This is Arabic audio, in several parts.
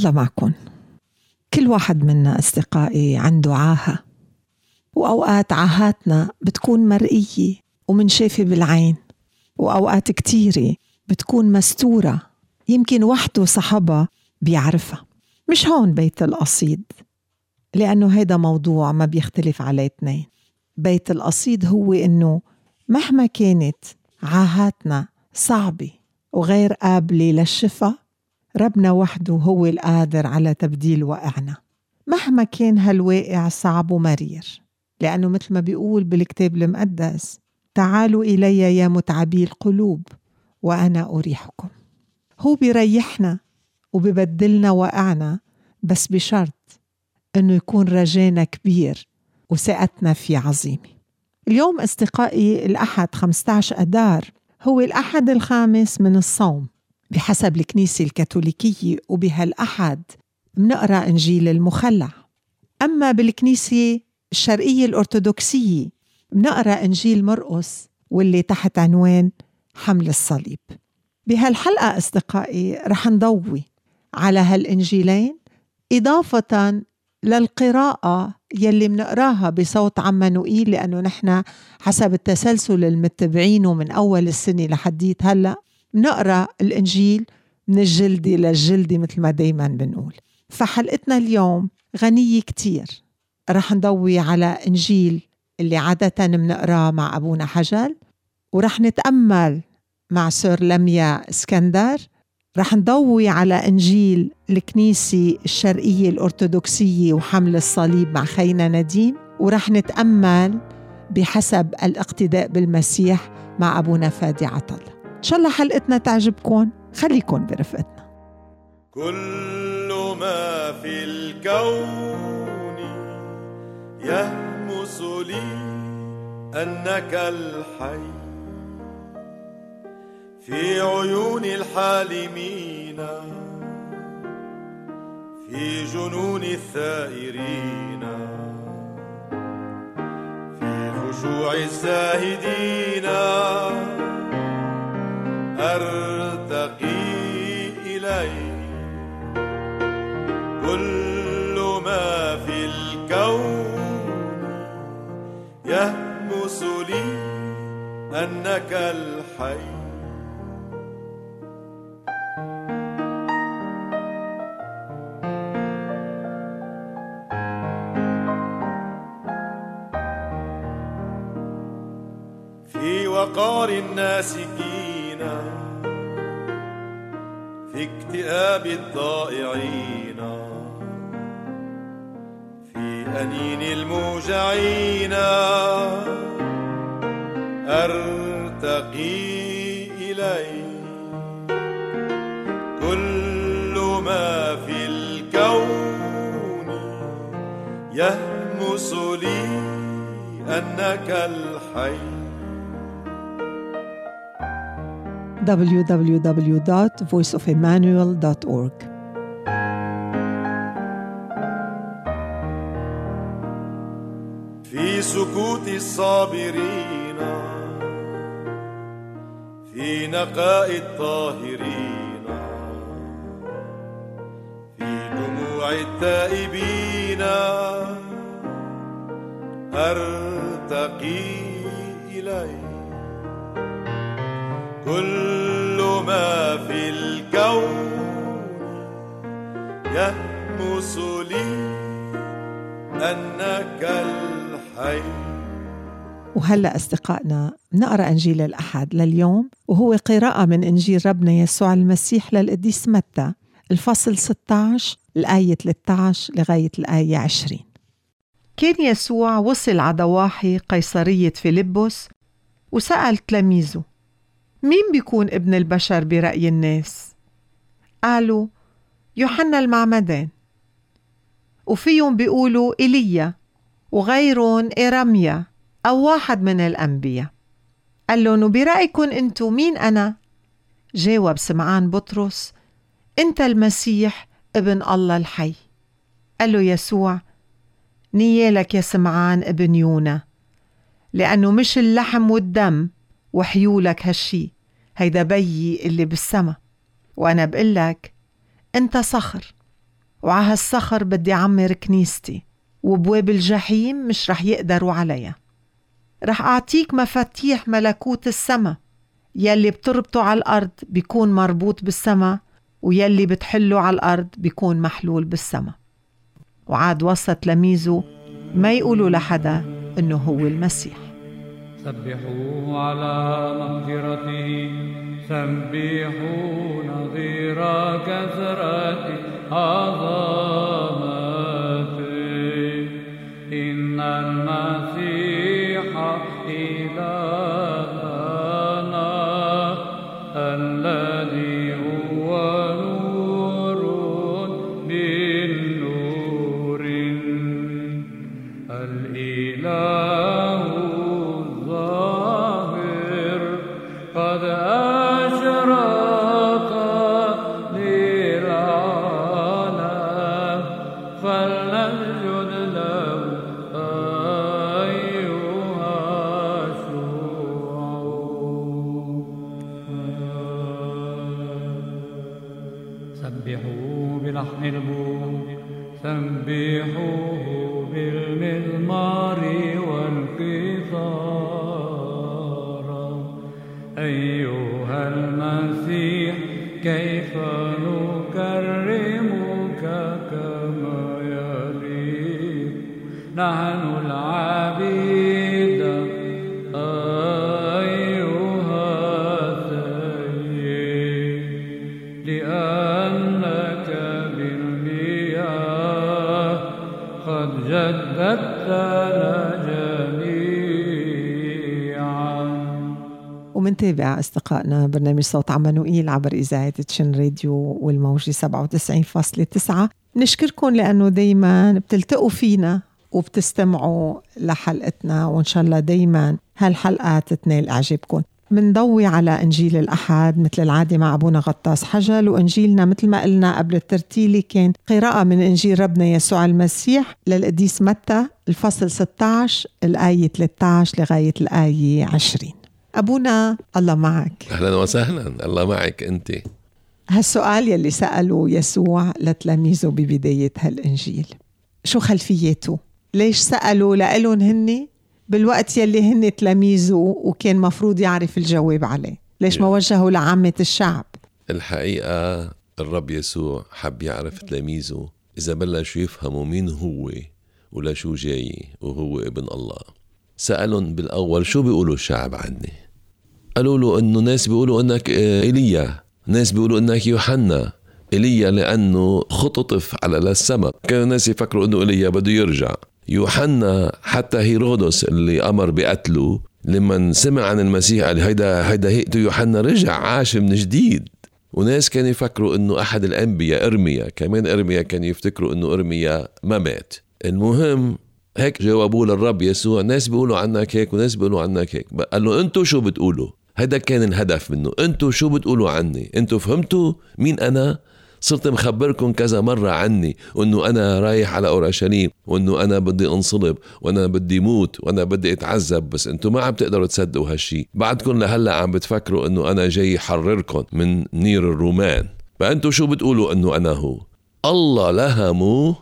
الله معكن. كل واحد منا أصدقائي عنده عاهة، وأوقات عاهاتنا بتكون مرئية ومنشافة بالعين، وأوقات كتيرة بتكون مستورة يمكن وحده صاحبها بيعرفها. مش هون بيت القصيد، لأنه هيدا موضوع ما بيختلف عليه اتنين. بيت القصيد هو إنه مهما كانت عاهاتنا صعبة وغير قابلة للشفاء، ربنا وحده هو القادر على تبديل واقعنا مهما كان هالواقع صعب ومرير. لأنه مثل ما بيقول بالكتاب المقدس: تعالوا إلي يا متعبي القلوب وأنا أريحكم. هو بيريحنا وبيبدلنا واقعنا، بس بشرط أنه يكون رجانا كبير وثقتنا فيه عظيمة. اليوم أصدقائي الأحد 15 أدار هو الأحد الخامس من الصوم بحسب الكنيسة الكاثوليكية، وبهالأحد منقرأ إنجيل المخلع. أما بالكنيسة الشرقية الأرثوذكسية منقرأ إنجيل مرقس واللي تحت عنوان حمل الصليب. بهالحلقة أصدقائي رح نضوي على هالإنجيلين، إضافة للقراءة يلي منقراها بصوت عمانوئيل، لأنه نحن حسب التسلسل المتبعينه من أول السنة لحديت هلأ منقرأ الإنجيل من الجلدة للجلدة مثل ما دايما بنقول. فحلقتنا اليوم غنية كتير. رح نضوي على إنجيل اللي عادة منقراه مع أبونا حجل، ورح نتأمل مع سور لميا اسكندر. رح نضوي على إنجيل الكنيسة الشرقية الأرثوذكسية وحمل الصليب مع خينا نديم، ورح نتأمل بحسب الاقتداء بالمسيح مع أبونا فادي عطل. إن شاء الله حلقتنا تعجبكم، خليكن برفقتنا. كل ما في الكون يهمس لي أنك الحي في عيون الحالمين، في جنون الثائرين، في خشوع الزاهدين. أرتقي إليك كل ما في الكون يهمس لي أنك الحي. في وقار الناسكين، في اكتئاب الضائعين، في أنين الموجعين. أرتقي إليك كل ما في الكون يهمس لي أنك الحي. www.voiceofemmanuel.org. في سكوت الصابرين، في نقاء الطاهرين، في دموع التائبين. أرتقي إليك كل ما في الكون يهمس لي أنك الحي. وهلأ أصدقائنا نقرأ إنجيل الأحد لليوم، وهو قراءة من إنجيل ربنا يسوع المسيح للقديس متى، الفصل 16 الآية 13 لغاية الآية 20. كان يسوع وصل على ضواحي قيصرية فيلبس وسأل تلاميذه: مين بيكون ابن البشر برأي الناس؟ قالوا: يوحنا المعمدان، وفيهم بيقولوا إيليا، وغيرهم إرميا أو واحد من الأنبياء. قال لهم: وبرأيكم أنتو مين أنا؟ جاوب سمعان بطرس: أنت المسيح ابن الله الحي. قال له يسوع: نيالك يا سمعان ابن يونا، لأنه مش اللحم والدم وحيولك هالشي، هيدا بيي اللي بالسما. وأنا بقلك أنت صخر، وعلى هالصخر بدي عمر كنيستي، وبواب الجحيم مش رح يقدروا عليها. رح أعطيك مفاتيح ملكوت السما، يلي بتربطه على الأرض بيكون مربوط بالسما، ويلي بتحله على الأرض بيكون محلول بالسما. وعاد وسط تلاميذه ما يقولوا لحدا إنه هو المسيح. سبحوا على مغفرته، سبحوا نظير كثرة عظمته، إن المسيح إلهنا الذي هو نور من نور، الإله الظاهر قد أشرق للعالم، فلنسجد له أيها الشعوب. سبحوا بلحن البوق، سبحوه بالمزمار والقيثار، أيها المسيح كيف نكرمك كما يليق، نحن العبيد أيها السيد، لأنك بالمياه قد جددتنا جميعا. ومنتابع أصدقائنا برنامج صوت عمانوئيل عبر إذاعة تشن راديو والموجة 97.9. نشكركم لأنه دايما بتلتقوا فينا وبتستمعوا لحلقتنا، وإن شاء الله دايما هالحلقات تنال إعجابكم. منضوي على إنجيل الأحد مثل العادة مع أبونا غطاس حجل، وإنجيلنا مثل ما قلنا قبل الترتيلي كان قراءة من إنجيل ربنا يسوع المسيح للقديس متى الفصل 16 الآية 13 لغاية الآية 20. أبونا الله معك. أهلا وسهلا، الله معك أنت. هالسؤال يلي سأله يسوع لتلاميذه ببداية هالإنجيل شو خلفيته؟ ليش سألوا لألون هني بالوقت يلي هن تلاميذه وكان مفروض يعرف الجواب عليه؟ ليش ما وجهوا لعامة الشعب؟ الحقيقة الرب يسوع حب يعرف تلاميذه إذا بلشوا يفهموا مين هو ولا شو جاي وهو ابن الله. سألهم بالأول شو بيقولوا الشعب عني؟ قالوا له إنه ناس بيقولوا إنك إيليا، ناس بيقولوا إنك يوحنا. إيليا لأنه خططف على السماء، كانوا الناس يفكروا إنه إيليا بده يرجع. يوحنا حتى هيرودس اللي أمر بقتله لما سمع عن المسيح قال هيدا هيئته يوحنا رجع عاش من جديد. وناس كانوا يفكروا إنه أحد الأنبياء إرميا، كمان إرميا كانوا يفتكروا إنه إرميا ما مات. المهم هيك جاوبوا للرب يسوع، ناس بيقولوا عنك هيك وناس بيقولوا عنك هيك. قال له أنتوا شو بتقولوا؟ هذا كان الهدف منه، أنتوا شو بتقولوا عني؟ أنتوا فهمتوا مين أنا؟ صرت مخبركم كذا مرة عني وأنه أنا رايح على أورشليم وأنه أنا بدي أنصلب وأنا بدي موت وأنا بدي أتعذب، بس أنتوا ما عم تقدروا تصدقوا هالشي. بعدكم لهلأ عم بتفكروا أنه أنا جاي حرركم من نير الرومان. فأنتوا شو بتقولوا أنه أنا هو؟ الله لهمه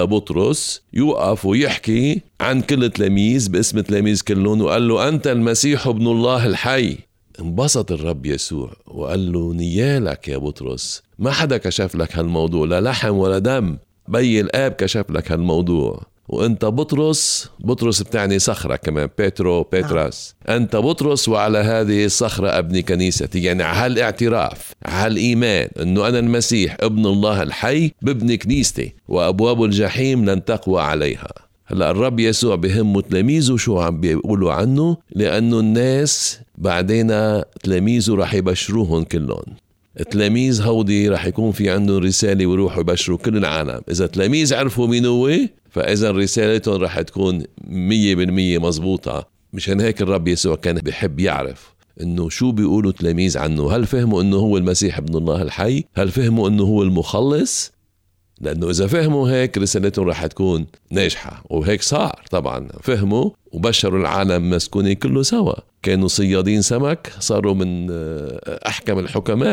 لبطرس يوقف ويحكي عن كل تلاميذ باسم تلاميذ كلهم، وقال له أنت المسيح ابن الله الحي. انبسط الرب يسوع وقال له نيالك يا بطرس، ما حدا كشف لك هالموضوع، لا لحم ولا دم، بي الآب كشف لك هالموضوع. وانت بطرس بتعني صخرة كمان، بيتراس. انت بطرس وعلى هذه الصخرة ابني كنيستي. يعني على هالاعتراف، على الإيمان انه انا المسيح ابن الله الحي ببني كنيستي وابواب الجحيم لن تقوى عليها. هلا الرب يسوع بهمه تلاميذه شو عم بيقولوا عنه، لأنه الناس بعدين تلاميذه رح يبشروهم كلهم. التلاميذ هودي رح يكون في عندهم رسالة ويروحوا يبشروا كل العالم. إذا تلاميذ عرفوا مين هو فإذا رسالتهم رح تكون 100% مزبوطة. مشان هيك الرب يسوع كان بيحب يعرف إنه شو بيقولوا تلاميذ عنه. هل فهموا إنه هو المسيح ابن الله الحي؟ هل فهموا إنه هو المخلص؟ لأنه إذا فهموا هيك رسالتهم رح تكون ناجحة، وهيك صار. طبعا فهموا وبشروا العالم مسكونين كله سوا. كانوا صيادين سمك صاروا من أحكم الحكماء،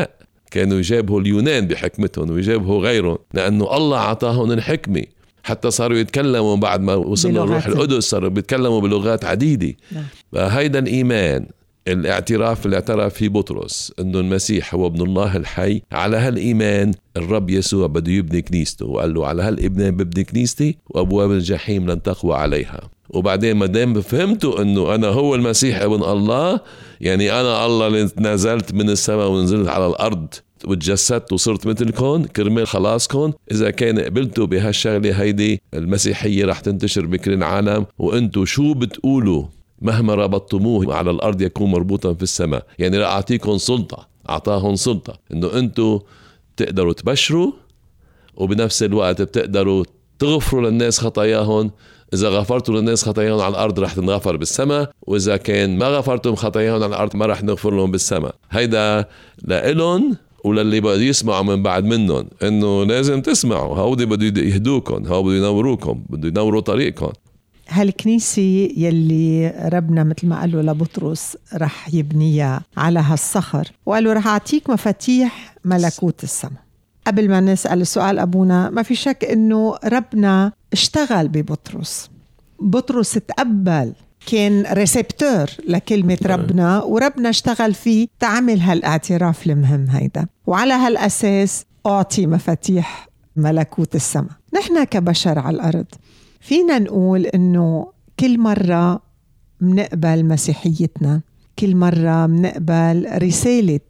كانوا يجابهوا اليونان بحكمتهم ويجابهوا غيرهم، لأنه الله عطاهم الحكمة حتى صاروا يتكلموا بعد ما وصلوا الروح القدس، صاروا بيتكلموا بلغات عديدة. فهيدا الإيمان، الاعتراف اللي اعترف فيه بطرس انه المسيح هو ابن الله الحي، على هالإيمان الرب يسوع بده يبني كنيسته، وقال له على هالابن ببني كنيستي وابواب الجحيم لن تقوى عليها. وبعدين ما دام فهمتوا انه انا هو المسيح ابن الله، يعني انا الله اللي نزلت من السماء ونزلت على الارض وتجسدت وصرت مثلكم كرمال خلاصكم، إذا كان قبلتوا بهالشغلة هيدي المسيحية رح تنتشر بكل العالم، وأنتوا شو بتقولوا مهما ربطتموه على الأرض يكون مربوطا في السماء. يعني رح أعطيكم سلطة، أعطاهم سلطة إنه أنتوا بتقدروا تبشروا وبنفس الوقت بتقدروا تغفروا للناس خطاياهم. إذا غفرتوا للناس خطاياهم على الأرض رح تنغفر بالسماء، وإذا كان ما غفرتم خطاياهم على الأرض ما رح نغفر لهم بالسماء. هيدا لإلن وللي بده يسمعوا من بعد منهم، انه لازم تسمعوا، هودي بده يهدوكم، هودي بده ينوروكم، بده ينوروا طريقكم. هالكنيسة يلي ربنا مثل ما قالوا لبطرس رح يبنيها على هالصخر، وقالوا رح أعطيك مفاتيح ملكوت السماء. قبل ما نسأل السؤال أبونا، ما في شك إنه ربنا اشتغل ببطرس. بطرس تقبل، كان ريسبتور لكلمة ربنا، وربنا اشتغل فيه تعمل هالاعتراف المهم هيدا، وعلى هالأساس أعطي مفاتيح ملكوت السماء. نحن كبشر على الأرض فينا نقول إنه كل مرة منقبل مسيحيتنا، كل مرة منقبل رسالة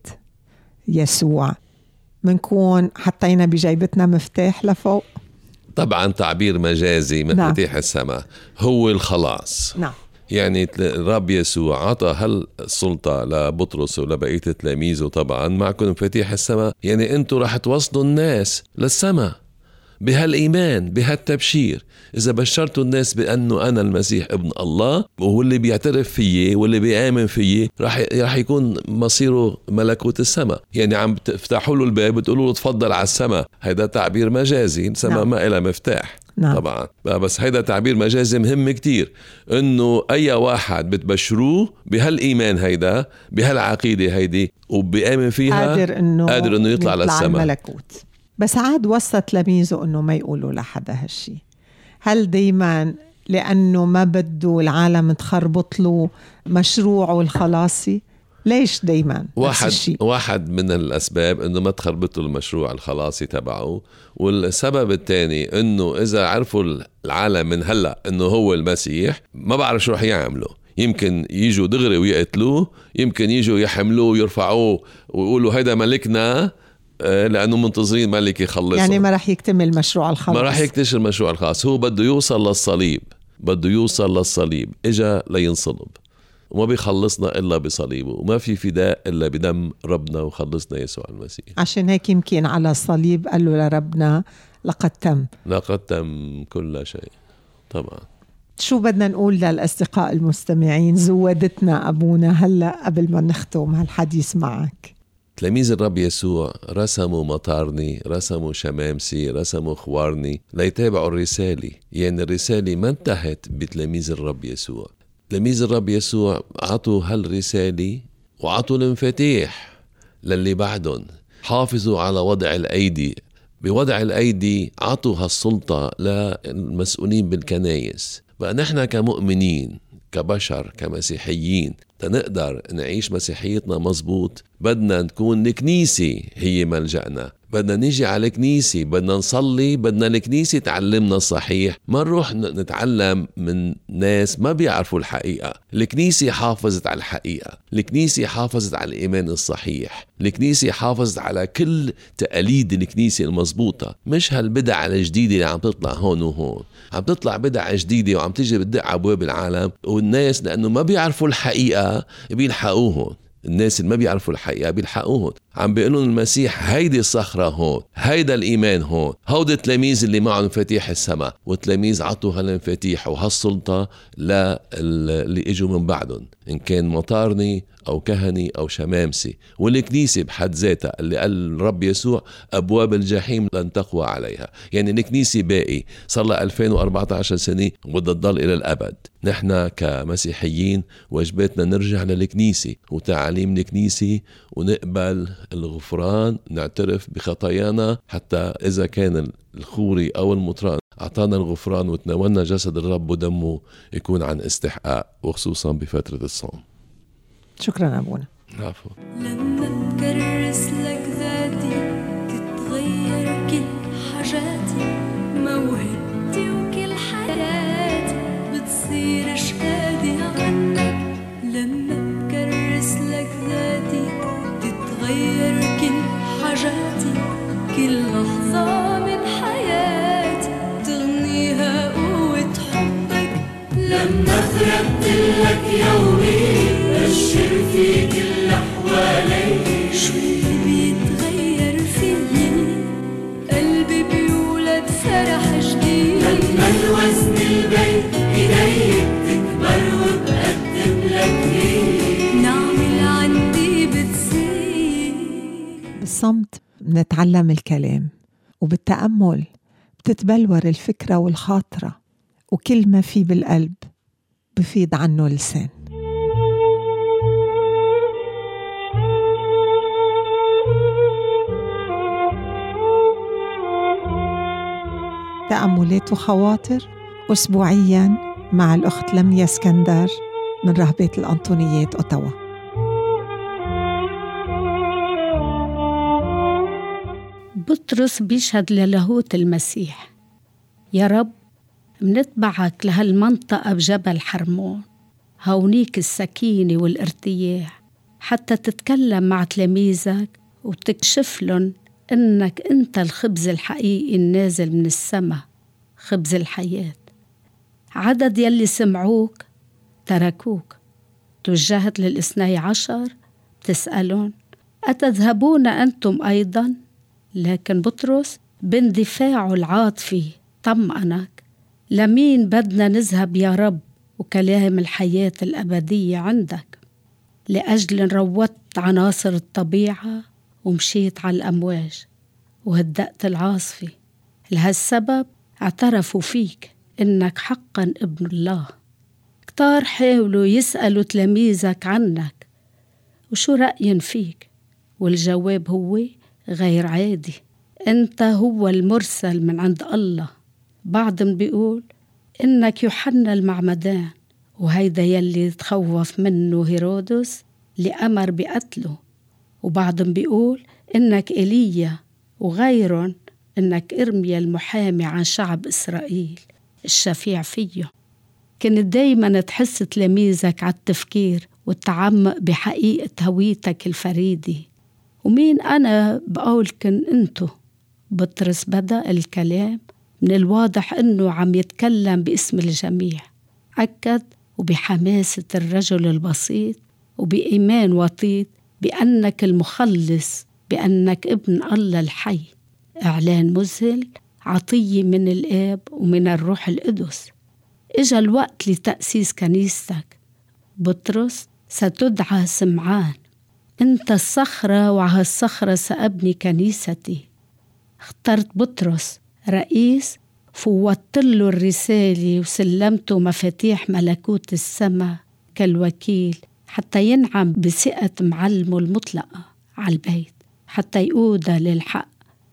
يسوع، منكون حطينا بجيبتنا مفتاح لفوق. طبعا تعبير مجازي، مفاتيح السماء هو الخلاص. نعم. يعني الرب يسوع عطى هالسلطة لبطرس ولبقية تلاميذه، طبعا معكم مفاتيح السماء، يعني انتوا رح توصلوا الناس للسماء بهالإيمان بهالتبشير. إذا بشرتوا الناس بأنه أنا المسيح ابن الله، واللي بيعترف فيه واللي بيآمن فيه رح يكون مصيره ملكوت السماء. يعني عم تفتحوا له الباب بتقولوا له تفضل على السماء. هيدا تعبير مجازي، السماء ما إلها مفتاح. نعم. طبعا بس هيدا تعبير مجازي مهم كتير، انه اي واحد بتبشروه بهالإيمان هيدا، بهالعقيدة هيدي، وبيآمن فيها قادر انه يطلع للسماء الملكوت. بس عاد وصل تلاميذه انه ما يقولوا لحدا هالشي. هل دايما لانه ما بده العالم تخربط له مشروعه الخلاصي؟ ليش دايما واحد من الأسباب إنه ما تخربطوا المشروع الخلاصي تبعه. والسبب الثاني إنه إذا عرفوا العالم من هلأ إنه هو المسيح، ما بعرف شو رح يعملوا. يمكن يجوا دغري ويقتلوه، يمكن يجوا يحملوه ويرفعوه ويقولوا هيدا ملكنا، لأنه منتظرين ملك يخلصهم. يعني ما رح يكتمل مشروع الخلاص، ما رح يكتشف المشروع الخاص. هو بده يوصل للصليب، بده يوصل للصليب، إجا لينصلب وما بيخلصنا إلا بصليبه، وما في فداء إلا بدم ربنا وخلصنا يسوع المسيح. عشان هيك يمكن على الصليب قال له لربنا لقد تم كل شيء. طبعا شو بدنا نقول للأصدقاء المستمعين زودتنا أبونا هلأ قبل ما نختم هالحديث معك؟ تلاميذ الرب يسوع رسموا مطارني، رسموا شمامسي، رسموا خوارني ليتابعوا الرسالة. يعني الرسالة ما انتهت بتلاميذ الرب يسوع. تلاميذ الرب يسوع عطوا هالرسالة وعطوا المفاتيح للي بعدهم. حافظوا على وضع الأيدي، بوضع الأيدي عطوا هالسلطة للمسؤولين بالكنايس. بقى نحن كمؤمنين كبشر كمسيحيين تنقدر نعيش مسيحيتنا مزبوط، بدنا نكون الكنيسة هي ملجأنا، بدنا نيجي على الكنيسة، بدنا نصلي، بدنا الكنيسة تعلمنا الصحيح، ما نروح نتعلم من ناس ما بيعرفوا الحقيقة. الكنيسة حافظت على الحقيقة، الكنيسة حافظت على الإيمان الصحيح، الكنيسة حافظت على كل تقاليد الكنيسة المزبوطة، مش هالبدع الجديدة اللي عم تطلع هون وهون. عم تطلع بدع جديدة وعم تيجي بتدق على أبواب العالم، والناس لأنه ما بيعرفوا الحقيقة بيلحقوهم. الناس اللي ما بيعرفوا الحقيقة بيلحقوهم. عم بيقولون المسيح هيدي الصخرة هون، هيدا الإيمان هون، هود التلاميذ اللي معهم مفاتيح السماء. والتلاميذ عطوا هالمفاتيح وهالسلطة اللي اجوا من بعدهم، إن كان مطارني أو كهني أو شمامسي. والكنيسة بحد ذاتها اللي قال الرب يسوع أبواب الجحيم لن تقوى عليها. يعني الكنيسة باقي صار لها 2014 سنة وبدها تضل إلى الأبد. نحن كمسيحيين واجباتنا نرجع للكنيسة وتعاليم الكنيسة ونقبل الغفران، نعترف بخطايانا، حتى إذا كان الخوري أو المطران أعطانا الغفران وتناولنا جسد الرب ودمه يكون عن استحقاق، وخصوصا بفترة الصوم. شكرا أبونا. عفوا. لما بكرس لك ذاتي تتغير كل حاجاتي، موهبتي وكل حياتي بتصير شهادة عنك. لما بكرس لك ذاتي تتغير كل حاجاتي، كل لحظة من حياتي تغنيها قوة حبك. لما فرقت لك يومي بشر في كل حوالي، شو بيتغير فيني قلبي بيولد فرح جديد. لما الوزن البيت إيدي بتكبر وبقدم لك ليه، نعمل عندي بتصير. بالصمت بنتعلم الكلام، وبالتأمل بتتبلور الفكرة والخاطرة، وكل ما في بالقلب بفيض عنه لسان. تأملات وخواطر أسبوعياً مع الأخت لميا اسكندر من رهبة الأنطونيات أوتاوا. بطرس بيشهد للاهوت المسيح: يا رب، منتبعك لهالمنطقة بجبل حرمون، هونيك السكينة والارتياح، حتى تتكلم مع تلاميذك وتكشف لهم إنك أنت الخبز الحقيقي النازل من السماء، خبز الحياة. عدد يلي سمعوك تركوك. توجهت لل12 بتسألون: أتذهبون أنتم أيضا؟ لكن بطرس باندفاعه العاطفي طمأنك: لمين بدنا نذهب يا رب؟ وكلام الحياة الأبدية عندك. لأجل روضت عناصر الطبيعة ومشيت على الأمواج وهدأت العاصفة، لهالسبب اعترفوا فيك إنك حقا ابن الله. كتار حاولوا يسألوا تلاميذك عنك وشو رأيهم فيك، والجواب هو غير عادي: أنت هو المرسل من عند الله. بعضهم بيقول إنك يوحنا المعمدان، وهيدا يلي تخوف منه هيرودس لأمر بقتله. وبعضهم بيقول إنك إيليا، وغيرهم إنك إرميا المحامي عن شعب إسرائيل الشفيع فيه. كنت دايما تحس تلاميذك على التفكير والتعمق بحقيقة هويتك الفريدة. ومين أنا بقولكن أنتو؟ بطرس بدأ الكلام من الواضح أنه عم يتكلم باسم الجميع، أكد وبحماسة الرجل البسيط وبإيمان وطيد بأنك المخلص، بأنك ابن الله الحي. إعلان مذهل، عطية من الآب ومن الروح القدس. إجا الوقت لتأسيس كنيستك. بطرس ستدعى سمعان، أنت الصخرة وعلى الصخرة سأبني كنيستي. اخترت بطرس رئيس، فوضت له الرسالة وسلمته مفاتيح ملكوت السماء كالوكيل، حتى ينعم بثقة معلمه المطلقة على البيت، حتى يقودها للحق.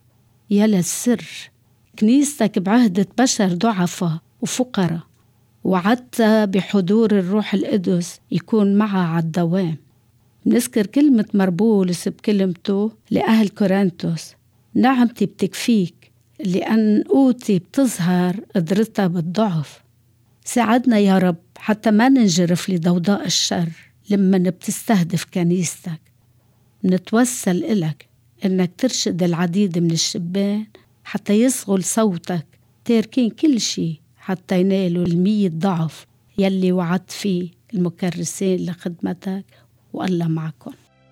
يا للسر، كنيستك بعهدة بشر ضعفة وفقراء، وعدت بحضور الروح القدس يكون معها على الدوام. نذكر كلمة مربولس بكلمته لأهل كورنثوس: نعمتي بتكفيك لأن قوتي بتظهر قدرتها بالضعف. ساعدنا يا رب حتى ما ننجرف لضوضاء الشر لما بتستهدف كنيستك. نتوسل إلك إنك ترشد العديد من الشبان حتى يصغل صوتك، تاركين كل شيء حتى ينالوا 100 ضعف يلي وعدت فيه المكرسين لخدمتك. والله معكم.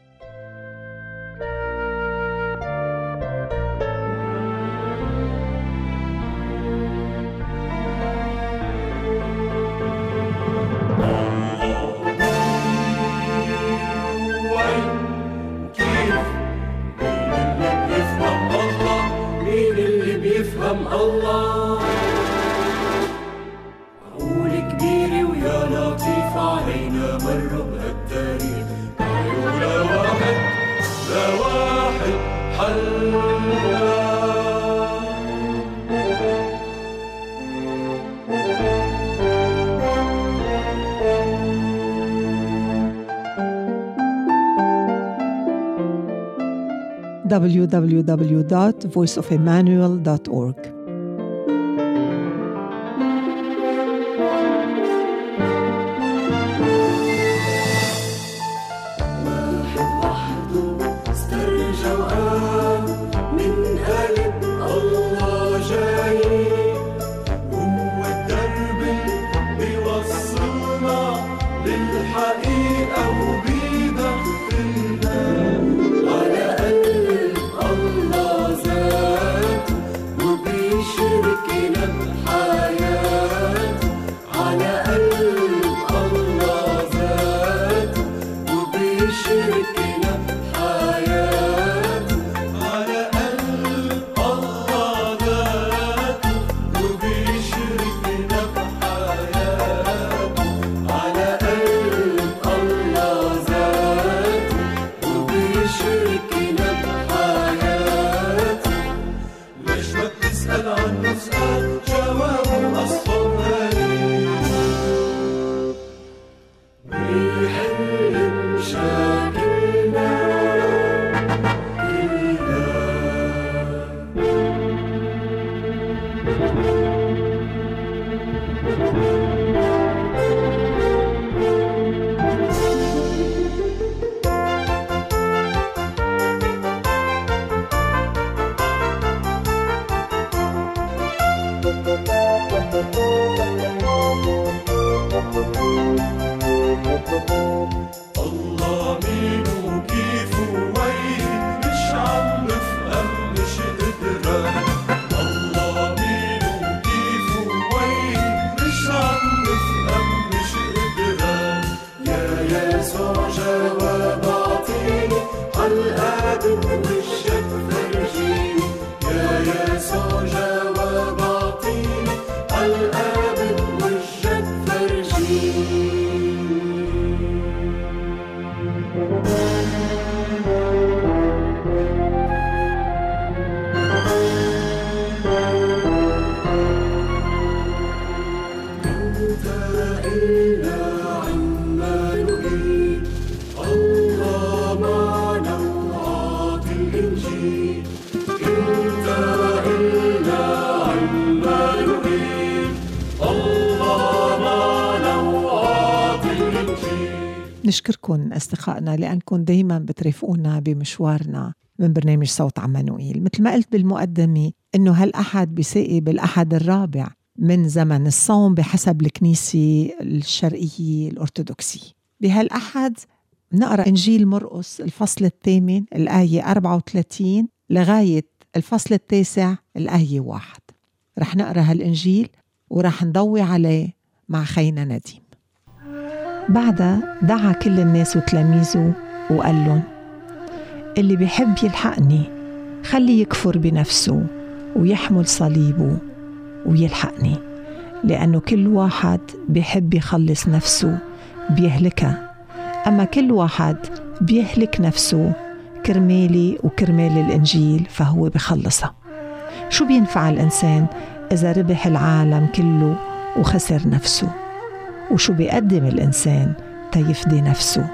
الله معقول كبيرة ويا لطيف علينا مر بهالتاريخ، معقولة www.voiceofemmanuel.org. نشكركم أصدقائنا لأنكم دايما بترافقونا بمشوارنا من برنامج صوت عمانوئيل. مثل ما قلت بالمقدمة إنه هالأحد بيساقي بالأحد الرابع من زمن الصوم بحسب الكنيسة الشرقية الأرثوذكسية. بهالأحد نقرأ إنجيل مرقس الفصل 8 الآية 34 لغاية الفصل 9 الآية 1. رح نقرأ هالإنجيل ورح نضوي عليه مع خينا نديم. بعدها دعا كل الناس وتلاميذه وقال لهم: اللي بيحب يلحقني خلي يكفر بنفسه ويحمل صليبه ويلحقني، لأنه كل واحد بيحب يخلص نفسه بيهلكها، أما كل واحد بيهلك نفسه كرمالي وكرمال الإنجيل فهو بخلصها. شو بينفع الإنسان إذا ربح العالم كله وخسر نفسه؟ وشو بيقدم الإنسان تيفدي نفسه؟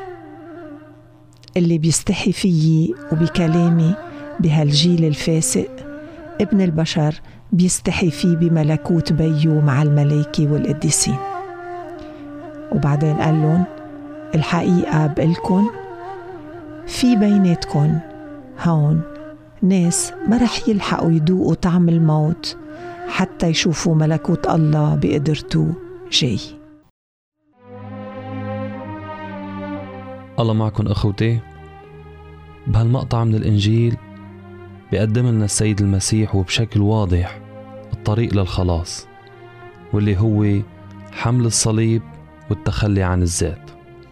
اللي بيستحي فيي وبكلامي بهالجيل الفاسق ابن البشر بيستحي فيه بملكوت بيو مع الملائكة والقديسين. وبعدين قال لهم: الحقيقة بقلكن في بيناتكن هون ناس ما رح يلحقوا يدوقوا طعم الموت حتى يشوفوا ملكوت الله بقدرته جاي. الله معكم أخوتي. بهالمقطع من الإنجيل بيقدم لنا السيد المسيح وبشكل واضح الطريق للخلاص، واللي هو حمل الصليب والتخلي عن الذات.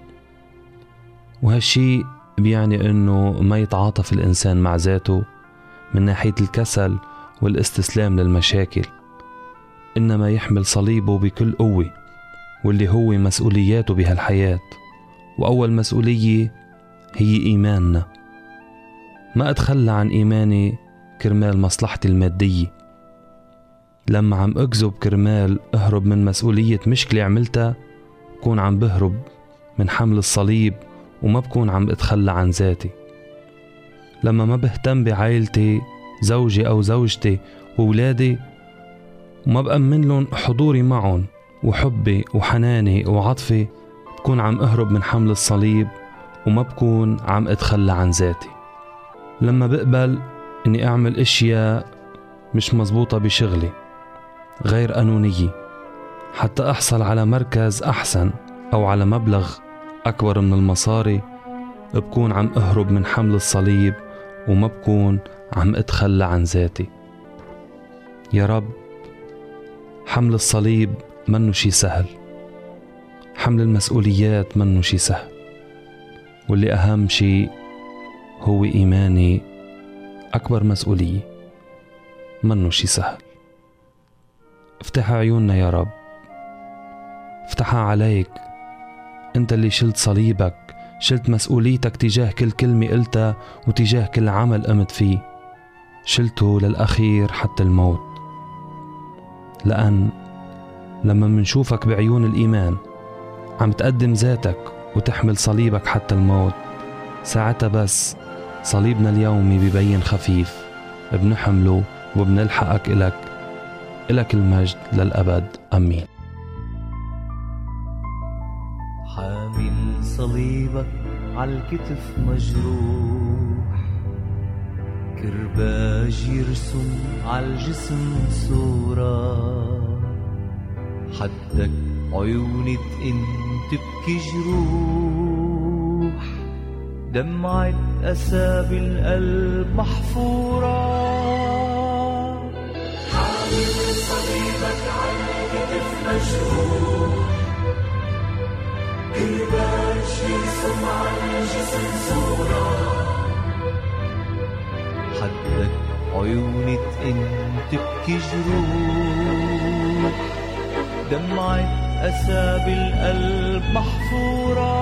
وهالشي بيعني أنه ما يتعاطف الإنسان مع ذاته من ناحية الكسل والاستسلام للمشاكل، إنما يحمل صليبه بكل قوة، واللي هو مسؤولياته بهالحياة. وأول مسؤولية هي إيماننا. ما أتخلى عن إيماني كرمال مصلحتي المادية. لما عم أكذب كرمال أهرب من مسؤولية مشكلة عملتها، بكون عم بهرب من حمل الصليب وما بكون عم أتخلى عن ذاتي. لما ما بهتم بعائلتي، زوجي أو زوجتي وولادي، وما بأمن لهم حضوري معهم وحبي وحناني وعطفي، بكون عم أهرب من حمل الصليب وما بكون عم أتخلى عن ذاتي. لما بقبل إني أعمل أشياء مش مزبوطة بشغلي، غير قانونية، حتى أحصل على مركز أحسن أو على مبلغ أكبر من المصاري، بكون عم أهرب من حمل الصليب وما بكون عم أتخلى عن ذاتي. يا رب، حمل الصليب منه شي سهل، حمل المسؤوليات منه شي سهل، واللي أهم شي هو إيماني أكبر مسؤولية، منه شي سهل. افتح عيوننا يا رب، افتحها عليك. انت اللي شلت صليبك، شلت مسؤوليتك تجاه كل كلمة قلتها وتجاه كل عمل قمت فيه، شلته للأخير حتى الموت. لأن لما منشوفك بعيون الإيمان عم تقدم ذاتك وتحمل صليبك حتى الموت، ساعتها بس صليبنا اليومي ببين خفيف، بنحمله وبنلحقك إلك المجد للأبد، أمين. حامل صليبك عالكتف مجروح، كرباج يرسم عالجسم صورة، حدك عيوني تئن تبكي جروح، دمعة أسى بالقلب محفورة. حامل صليبك عالكتف مجروح، كرباج يرسم عالجسم صورة، حدك عيوني تئن تبكي جروح، دمعة أسى بالقلب محفورة.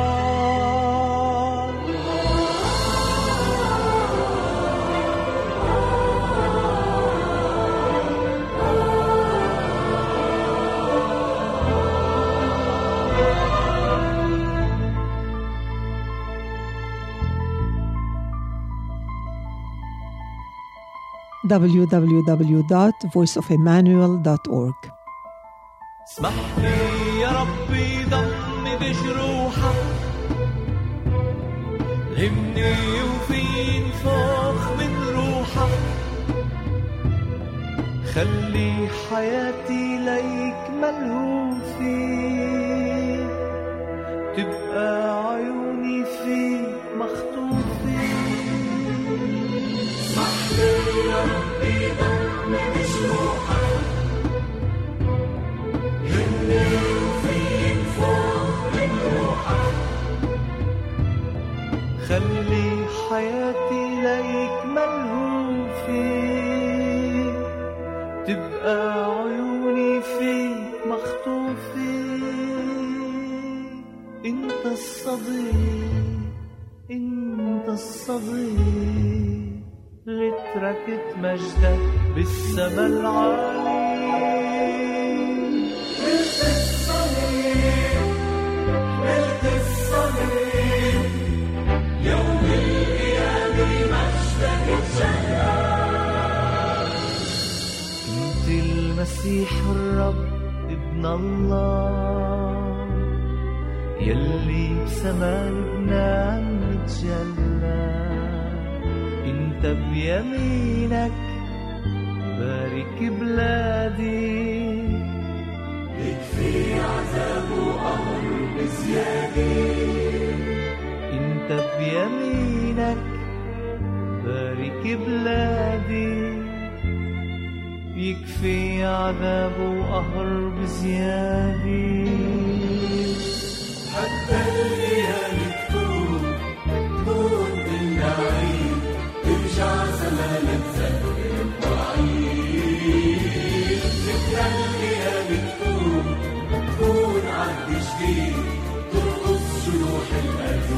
www.voiceofemmanuel.org. اسمح لي يا ربي ضمي بجروحك، لمني وفي انفاخ من روحك، خلي حياتي ليك ملهوفة، تبقى عيوني فيك مخطوفة. اسمح لي يا ربي ضمي بجروحك، خلي حياتي ليك ملهوفة، تبقى عيوني فيك مخطوفة. انت الصديق، انت الصديق، اللي تركت مجدك بالسما العالي. ملت الصليب، ملت الصليب، يوم القيامة مجدك اتجلى. انت المسيح الرب ابن الله، يلي بسما لبنان متجلى. انت بيمينك بارك بلادي، يكفي عذاب وقهر بزيادة. انت بيمينك بارك بلادي، يكفي عذاب وقهر بزيادة. حتى الليالي تكون بالنعيم، ترجع زمانك ذكر وعيد. ذكرى الليالي تكون عهد جديد، ترقص جروح القلب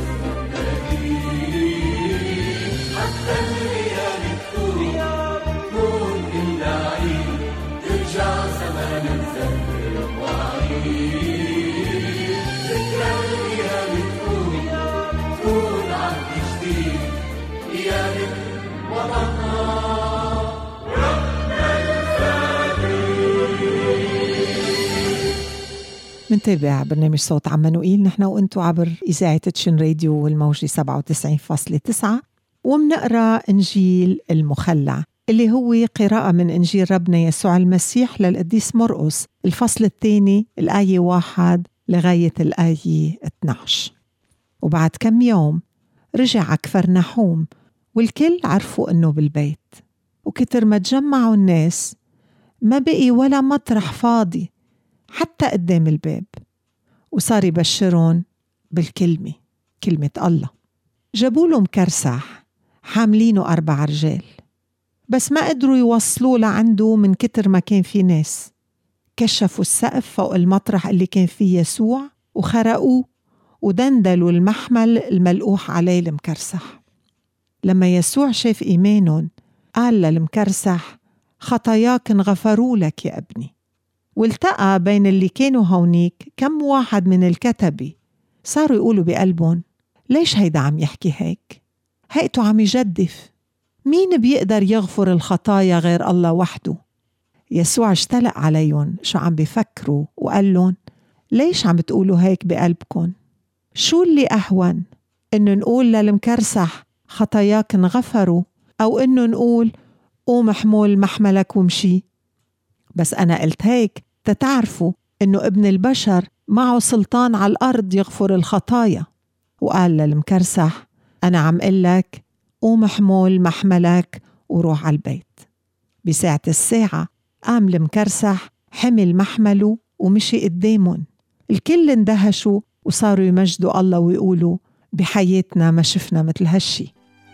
ناديد. حتى الليالي تكون بالنعيم، ترجع زمانك ذكر وعيد. ذكرى الليالي تكون عهد جديد، قيامة منتابع برنامج صوت عمانوئيل نحن وانتو عبر إذاعة تشن راديو والموجة 97.9، ومنقرأ إنجيل المخلع اللي هو قراءة من إنجيل ربنا يسوع المسيح للقديس مرقس الفصل الثاني الآية 1 لغاية الآية 12. وبعد كم يوم رجع كفرنحوم والكل عرفوا إنه بالبيت، وكتر ما تجمعوا الناس ما بقي ولا مطرح فاضي حتى قدام الباب، وصار يبشرون بالكلمة، كلمة الله. جابوا له مكرسح حاملينه 4 رجال، بس ما قدروا يوصلوا لعنده من كتر ما كان في ناس. كشفوا السقف فوق المطرح اللي كان فيه يسوع وخرقوه ودندلوا المحمل الملقوح عليه المكرسح. لما يسوع شاف إيمانهم قال للمكرسح: خطاياك انغفروا لك يا ابني. والتقى بين اللي كانوا هونيك كم واحد من الكتبة، صاروا يقولوا بقلبهم: ليش هيدا عم يحكي هيك؟ هيئته عم يجدف، مين بيقدر يغفر الخطايا غير الله وحده؟ يسوع اشتلق عليهم شو عم بيفكروا وقال لهم: ليش عم تقولوا هيك بقلبكم؟ شو اللي أهون، إنه نقول للمكرسح خطاياك انغفروا، أو إنه نقول قوم احمل محملك ومشي؟ بس أنا قلت هيك تتعرفوا إنه ابن البشر معه سلطان على الأرض يغفر الخطايا. وقال للمكرسح: أنا عم قلك قوم احمل محملك وروح على البيت. بساعة الساعة قام المكرسح حمل محمله ومشي قدامهم. الكل اندهشوا وصاروا يمجدوا الله ويقولوا: بحياتنا ما شفنا مثل هالشي.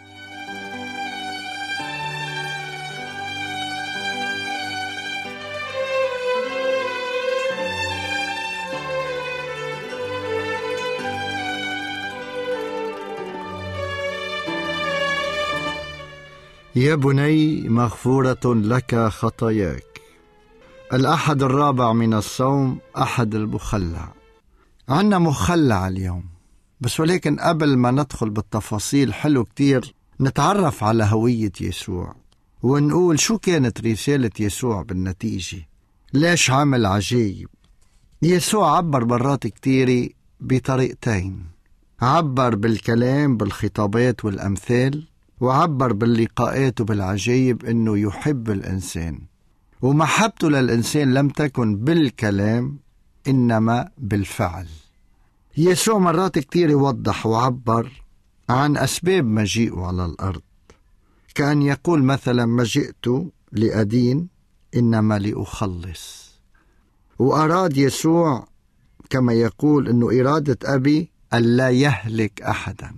يا بني مغفورة لك خطاياك. الأحد الرابع من الصوم، أحد المخلع. عنا مخلع اليوم، بس ولكن قبل ما ندخل بالتفاصيل حلو كتير نتعرف على هوية يسوع ونقول شو كانت رسالة يسوع بالنتيجة. ليش عمل عجيب؟ يسوع عبر مرات كتيرة بطريقتين، عبر بالكلام بالخطابات والأمثال، وعبر باللقاءات وبالعجائب إنه يحب الإنسان، ومحبته للإنسان لم تكن بالكلام إنما بالفعل. يسوع مرات كتير يوضح وعبر عن أسباب مجيئه على الأرض، كأن يقول مثلا: ما جئت لأدين إنما لأخلص. وأراد يسوع كما يقول إنه إرادة أبي ألا يهلك أحدا،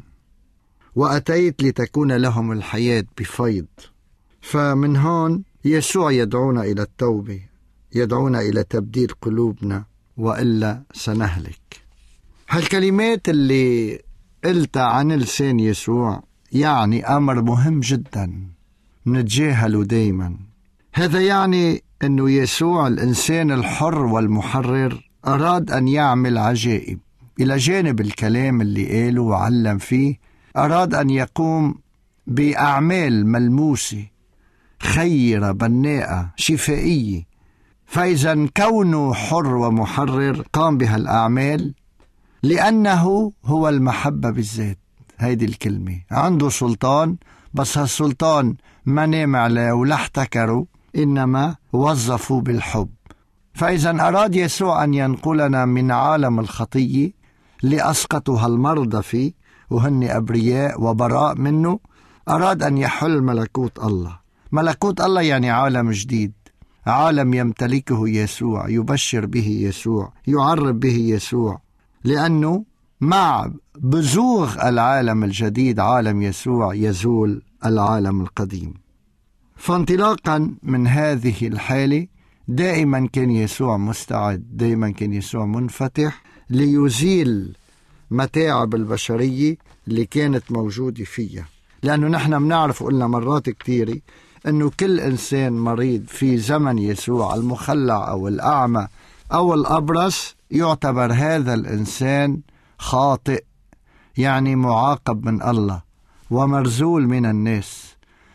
وأتيت لتكون لهم الحياة بفيض. فمن هون يسوع يدعونا إلى التوبة، يدعونا إلى تبديل قلوبنا وإلا سنهلك. هالكلمات اللي قلتها عن لسان يسوع يعني أمر مهم جدا نتجاهله دايما. هذا يعني أنه يسوع الإنسان الحر والمحرر أراد أن يعمل عجائب. إلى جانب الكلام اللي قاله وعلم فيه، أراد أن يقوم بأعمال ملموسة خيرة بناءة شفائية. فإذا كونه حر ومحرر قام بهالأعمال لأنه هو المحبة بالذات. هيدي الكلمة، عنده سلطان، بس هالسلطان ما نام عليه ولا احتكروا، إنما وظفوا بالحب. فإذا أراد يسوع أن ينقلنا من عالم الخطية لأسقطوا هالمرضى فيه وهن أبرياء وبراء منه. أراد أن يحل ملكوت الله. ملكوت الله يعني عالم جديد، عالم يمتلكه يسوع، يبشر به يسوع، يعرف به يسوع، لأنه مع بزوغ العالم الجديد عالم يسوع يزول العالم القديم. فانطلاقا من هذه الحالة دائما كان يسوع مستعد، دائما كان يسوع منفتح ليزيل متاعب البشرية اللي كانت موجودة فيها. لأنه نحن بنعرف قلنا مرات كتيرة أنه كل إنسان مريض في زمن يسوع، المخلع أو الأعمى أو الأبرص، يعتبر هذا الإنسان خاطئ، يعني معاقب من الله ومرزول من الناس.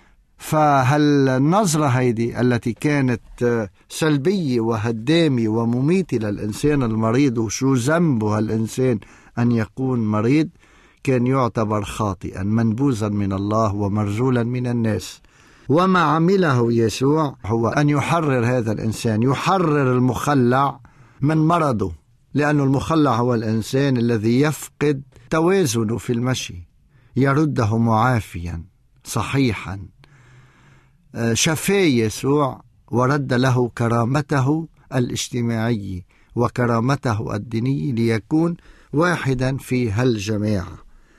فهالنظرة هيدي التي كانت سلبية وهدامة ومميتة للإنسان المريض، وشو ذنبه هالإنسان أن يكون مريض، كان يعتبر خاطئا منبوذا من الله ومرزولا من الناس. وما عمله يسوع هو أن يحرر هذا الإنسان، يحرر المخلع من مرضه، لأن المخلع هو الإنسان الذي يفقد توازنه في المشي، يرده معافيا صحيحا. شفاه يسوع ورد له كرامته الاجتماعية وكرامته الدينية ليكون واحدا في هالجماعة.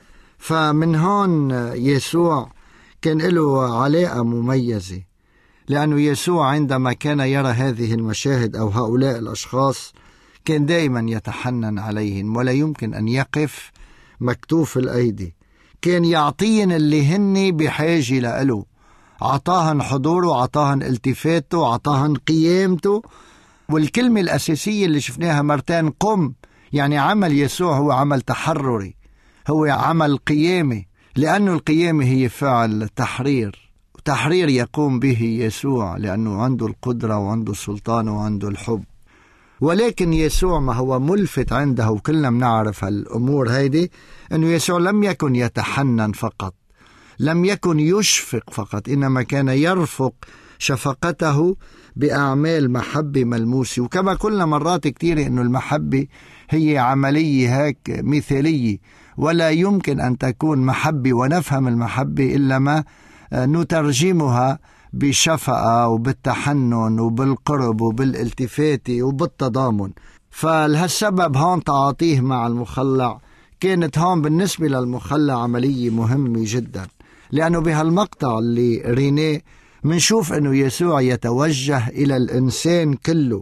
فمن هون يسوع كان له علاقة مميزة، لأنه يسوع عندما كان يرى هذه المشاهد أو هؤلاء الأشخاص كان دائما يتحنن عليهم، ولا يمكن أن يقف مكتوف الأيدي. كان يعطيهم اللي هن بحاجة له، عطاهن حضوره، عطاهن التفاته، عطاهن قيامته. والكلمة الأساسية اللي شفناها مرتين قم، يعني عمل يسوع هو عمل تحرري، هو عمل قيامي، لأنه القيامة هي فعل تحرير، وتحرير يقوم به يسوع لأنه عنده القدرة وعنده السلطان وعنده الحب. ولكن يسوع ما هو ملفت عنده، وكلنا بنعرف هالأمور هيدي، أنه يسوع لم يكن يتحنن فقط، لم يكن يشفق فقط، إنما كان يرفق شفقته بأعمال محبة ملموسة. وكما قلنا مرات كتير أنه المحبة هي عملية هيك مثالية، ولا يمكن أن تكون محبة ونفهم المحبة إلا ما نترجمها بشفقة وبالتحنن وبالقرب وبالالتفات وبالتضامن. فلهالسبب هون تعاطيه مع المخلع كانت هون بالنسبة للمخلع عملية مهمة جدا، لأنه بهالمقطع اللي ريناه منشوف أنه يسوع يتوجه إلى الإنسان كله،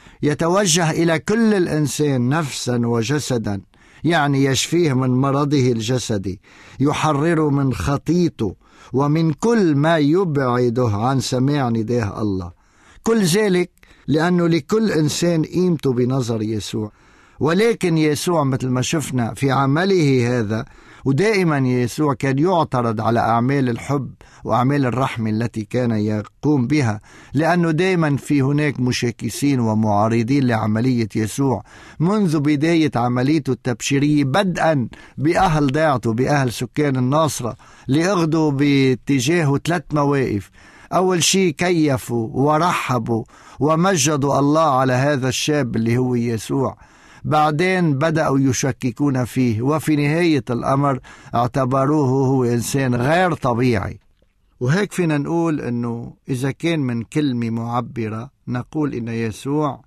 يتوجه إلى كل الإنسان نفسا وجسدا، يعني يشفيه من مرضه الجسدي، يحرره من خطيته ومن كل ما يبعده عن سماع نداء الله. كل ذلك لأنه لكل إنسان قيمته بنظر يسوع. ولكن يسوع مثل ما شفنا في عمله هذا، ودائما يسوع كان يعترض على أعمال الحب وأعمال الرحمة التي كان يقوم بها، لأنه دائما في هناك مشاكسين ومعارضين لعملية يسوع منذ بداية عمليته التبشيرية، بدءا بأهل ضيعته، بأهل سكان الناصرة، لأخذوا باتجاهه 3 مواقف. أول شيء كيفوا ورحبوا ومجدوا الله على هذا الشاب اللي هو يسوع. بعدين بدأوا يشككون فيه، وفي نهاية الأمر اعتبروه هو إنسان غير طبيعي. وهيك فينا نقول أنه إذا كان من كلمة معبرة نقول إن يسوع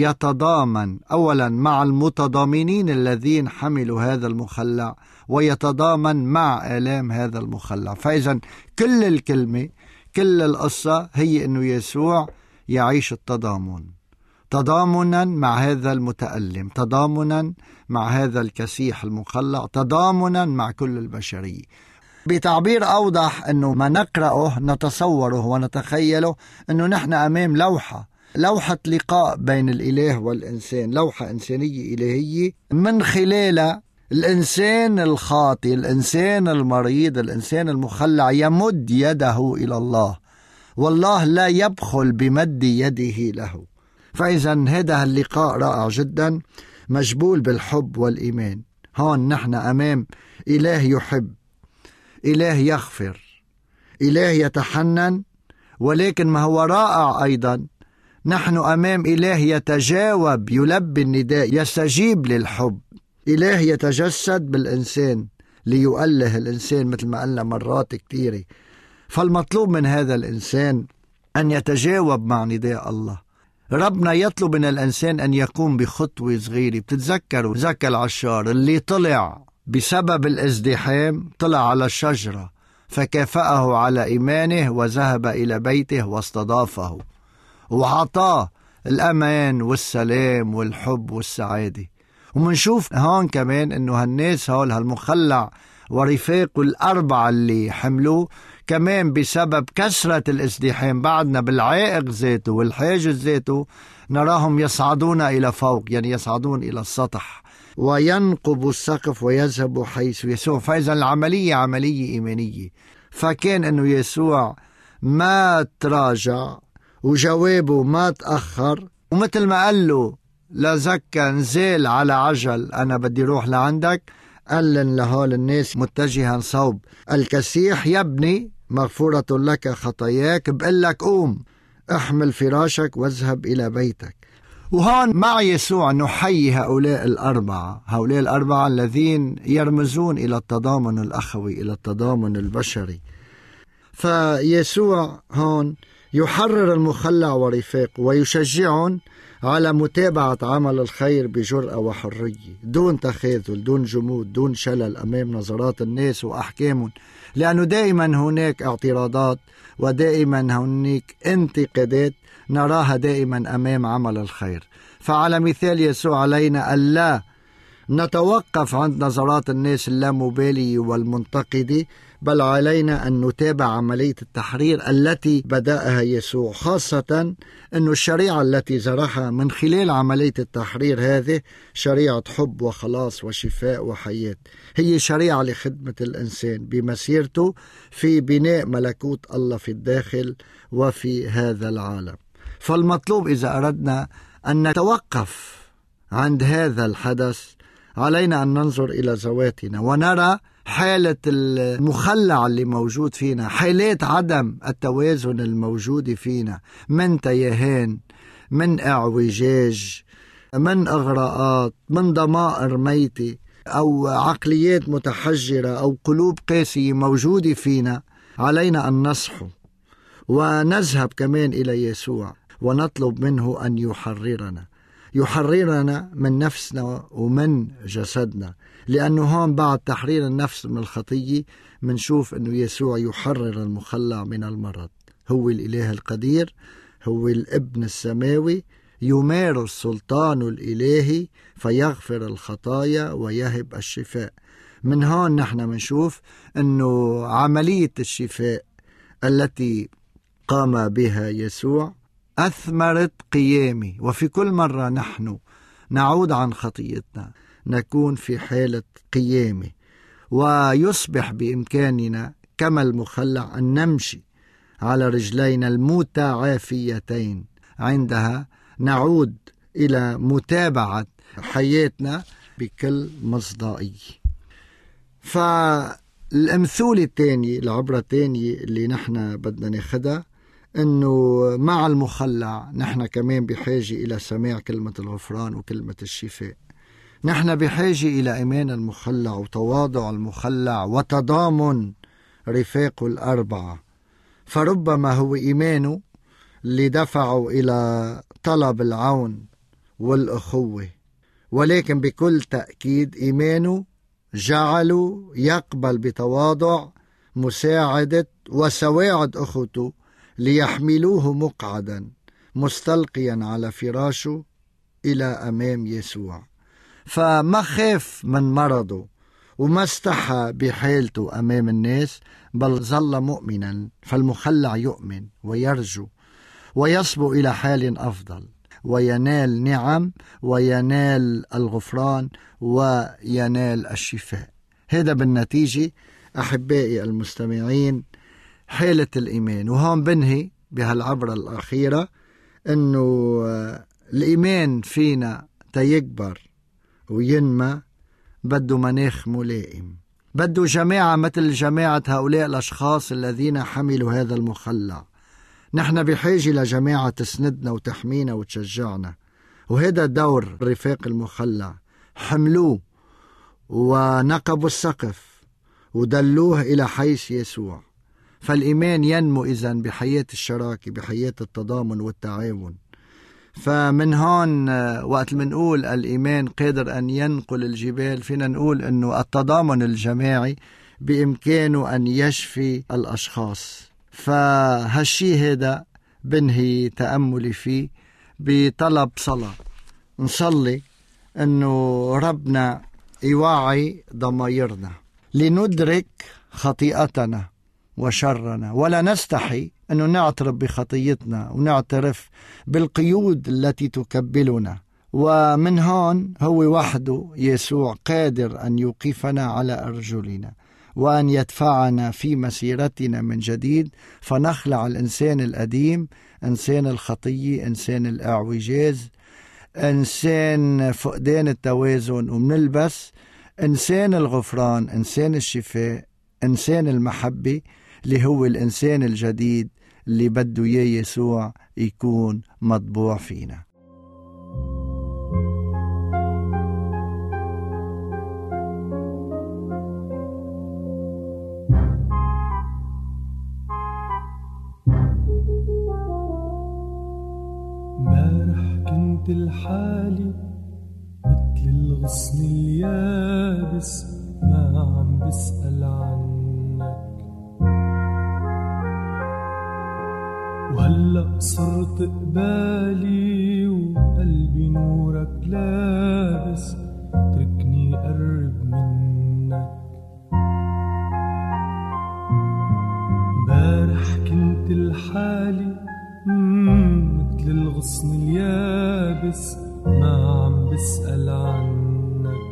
يتضامن أولا مع المتضامنين الذين حملوا هذا المخلع، ويتضامن مع آلام هذا المخلع. فإذا كل الكلمة، كل القصة هي أنه يسوع يعيش التضامن، تضامنا مع هذا المتألم، تضامنا مع هذا الكسيح المخلع، تضامنا مع كل البشرية. بتعبير أوضح أنه ما نقرأه نتصوره ونتخيله أنه نحن أمام لوحة لقاء بين الإله والإنسان، لوحة إنسانية إلهية من خلال الإنسان الخاطئ، الإنسان المريض، الإنسان المخلع يمد يده إلى الله، والله لا يبخل بمد يده له. فإذا هذا اللقاء رائع جدا مجبول بالحب والإيمان. هون نحن أمام إله يحب، إله يغفر، إله يتحنن، ولكن ما هو رائع أيضا نحن أمام إله يتجاوب، يلبي النداء، يستجيب للحب، إله يتجسد بالإنسان ليؤله الإنسان مثل ما قلنا مرات كثيرة. فالمطلوب من هذا الإنسان أن يتجاوب مع نداء الله. ربنا يطلب من الإنسان أن يقوم بخطوة صغيرة. بتتذكروا زكا العشار اللي طلع بسبب الازدحام، طلع على الشجرة فكافأه على إيمانه وذهب إلى بيته واستضافه وعطاه الأمان والسلام والحب والسعادة. ومنشوف هون كمان أنه هالناس هالمخلع ورفاقه 4 اللي حملوه كمان بسبب كثرة الازدحام، بعدنا بالعائق ذاته والحاجز ذاته نراهم يصعدون إلى فوق، يعني يصعدون إلى السطح وينقب السقف ويذهب حيث يسوع. فإذا العملية عملية إيمانية. فكان أنه يسوع ما تراجع وجوابه ما تأخر، ومثل ما قال له لزكى نزيل على عجل أنا بدي روح لعندك، قال لهول الناس متجها صوب الكسيح يا ابني مغفورة لك خطاياك، بقول لك قوم احمل فراشك واذهب إلى بيتك. وهون مع يسوع نحيي هؤلاء الأربعة الذين يرمزون إلى التضامن الأخوي، إلى التضامن البشري. فيسوع هون يحرر المخلع ورفاقه ويشجعهم على متابعة عمل الخير بجرأة وحرية، دون تخاذل، دون جمود، دون شلل أمام نظرات الناس وأحكامهم، لأنه دائما هناك اعتراضات ودائما هناك انتقادات نراها دائما أمام عمل الخير. فعلى مثال يسوع علينا ألا نتوقف عند نظرات الناس اللامبالية والمنتقدة، بل علينا أن نتابع عملية التحرير التي بدأها يسوع، خاصة أن الشريعة التي زرعها من خلال عملية التحرير هذه شريعة حب وخلاص وشفاء وحياة، هي شريعة لخدمة الإنسان بمسيرته في بناء ملكوت الله في الداخل وفي هذا العالم. فالمطلوب إذا أردنا أن نتوقف عند هذا الحدث علينا أن ننظر إلى ذواتنا ونرى حالة المخلع اللي موجود فينا، حالات عدم التوازن الموجود فينا، من تيهان، من اعوجاج، من اغراءات، من ضمائر ميتة أو عقليات متحجرة أو قلوب قاسية موجودة فينا. علينا أن نصحو ونذهب كمان إلى يسوع ونطلب منه أن يحررنا من نفسنا ومن جسدنا، لأنه هون بعد تحرير النفس من الخطية منشوف أنه يسوع يحرر المخلع من المرض. هو الإله القدير، هو الابن السماوي، يمارس سلطانه الإلهي فيغفر الخطايا ويهب الشفاء. من هون نحن منشوف أنه عملية الشفاء التي قام بها يسوع أثمرت قيامي، وفي كل مرة نحن نعود عن خطيتنا نكون في حالة قيامة، ويصبح بإمكاننا كما المخلع أن نمشي على رجلينا المتعافيتين. عندها نعود إلى متابعة حياتنا بكل مصداقية. فالأمثلة الثانية، العبرة الثانية اللي نحن بدنا ناخدها، أنه مع المخلع نحن كمان بحاجة إلى سماع كلمة الغفران وكلمة الشفاء. نحن بحاجة إلى إيمان المخلع وتواضع المخلع وتضامن رفاقه الأربعة، فربما هو إيمانه اللي دفعه إلى طلب العون والأخوة، ولكن بكل تأكيد إيمانه جعله يقبل بتواضع مساعدة وسواعد أخوته ليحملوه مقعدا مستلقيا على فراشه إلى أمام يسوع. فما خاف من مرضه وما استحى بحالته أمام الناس، بل ظل مؤمنا. فالمخلع يؤمن ويرجو ويصبو إلى حال أفضل وينال نعم وينال الغفران وينال الشفاء. هذا بالنتيجة أحبائي المستمعين حالة الإيمان. وهون بنهي بهالعبرة الأخيرة أنه الإيمان فينا تيكبر وينمى بده مناخ ملائم، بده جماعة مثل جماعة هؤلاء الأشخاص الذين حملوا هذا المخلع. نحن بحاجة لجماعة تسندنا وتحمينا وتشجعنا، وهذا دور رفاق المخلع. حملوه ونقبوا السقف ودلوه إلى حيث يسوع. فالإيمان ينمو إذن بحياة الشراكة، بحياة التضامن والتعاون. فمن هون وقت منقول الإيمان قادر أن ينقل الجبال، فينا نقول أنه التضامن الجماعي بإمكانه أن يشفي الأشخاص. فهالشي هذا بنهي تأملي فيه بطلب صلاة، نصلي أنه ربنا يوعي ضمائرنا لندرك خطيئتنا وشرنا، ولا نستحي أنه نعترف بخطيتنا ونعترف بالقيود التي تكبلنا. ومن هون هو وحده يسوع قادر أن يوقفنا على أرجلنا وأن يدفعنا في مسيرتنا من جديد، فنخلع الإنسان القديم، إنسان الخطية، إنسان الإعوجاز، إنسان فقدان التوازن، ومنلبس إنسان الغفران، إنسان الشفاء، إنسان المحبة، اللي هو الإنسان الجديد اللي بده إياه يسوع يكون مطبوع فينا. امبارح كنت لحالي مثل الغصن اليابس، ما عم بسأل عنك، وهلأ صرت قبالي وقلبي نورك لابس، اتركني قرب منك. امبارح كنت لحالي مثل الغصن اليابس، ما عم بسأل عنك،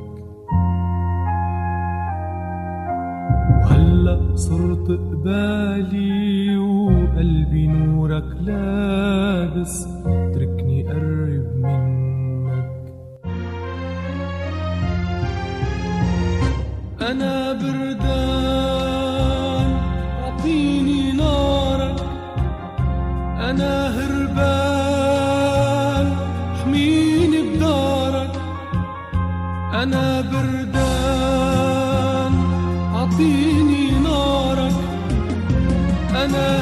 وهلأ صرت قبالي وقلبي نورك لابس، اتركني قرب منك. أنا بردان أعطيني نارك، أنا هربان حميني بدارك، أنا بردان أعطيني نارك، أنا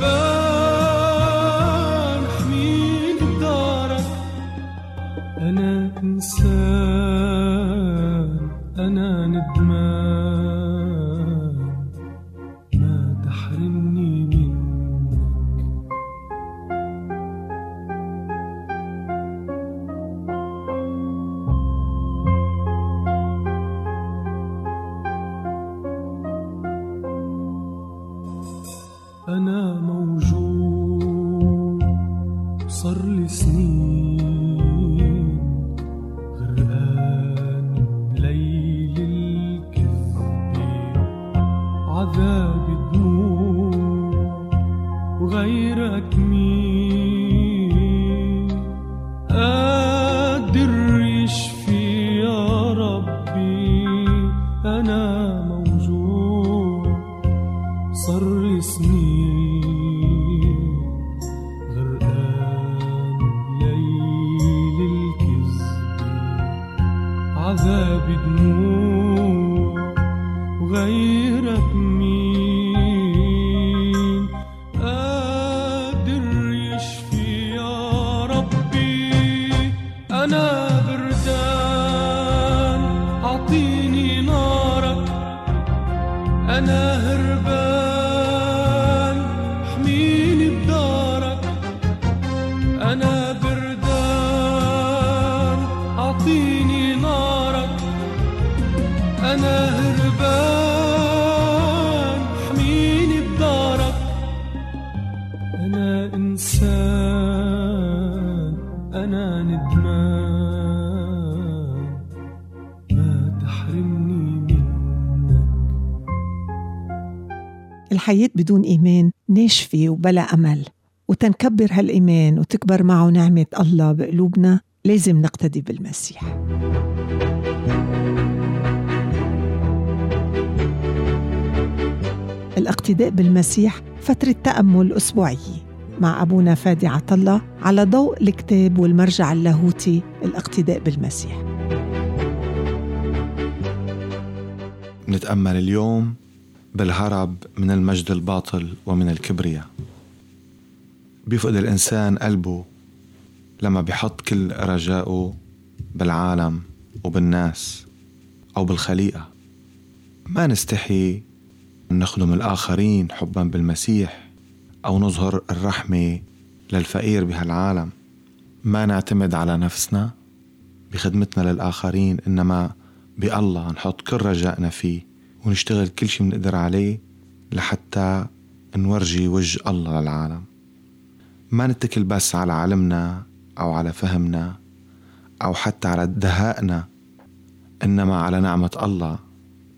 هربان حميني بدارك. أنا إنسان، أنا ندمان، ما تحرمني منك. أنا موجود صار لي سنين، غرقان بليل الكذب، عذاب دموع وغيرك مين قادر يشفي يا ربي. أنا موجود صار لي سنين، غرقان بليل الكذب، عذاب دموع وغيرك مين قادر يشفي يا ربي. أنا بردان أعطيني نارك، أنا هربان حميني بدارك، أنا بردان أعطيني نارك، أنا هربان حميني بدارك. أنا إنسان، أنا ندمان، ما تحرمني منك. الحياة بدون إيمان ناشفة وبلا أمل، وتنكبر هالإيمان وتكبر معه نعمة الله بقلوبنا لازم نقتدي بالمسيح. الاقتداء بالمسيح فترة تأمل أسبوعية مع أبونا فادي عطلة على ضوء الكتاب والمرجع اللاهوتي الاقتداء بالمسيح. نتأمل اليوم بالهرب من المجد الباطل ومن الكبرياء. بيفقد الإنسان قلبه لما بيحط كل رجاؤه بالعالم وبالناس أو بالخليقة. ما نستحي نخدم الآخرين حبا بالمسيح أو نظهر الرحمة للفقير بهالعالم. ما نعتمد على نفسنا بخدمتنا للآخرين، إنما بالله نحط كل رجائنا فيه ونشتغل كل شيء بنقدر عليه لحتى نورجي وجه الله للعالم. ما نتكل بس على علمنا أو على فهمنا أو حتى على دهائنا، إنما على نعمة الله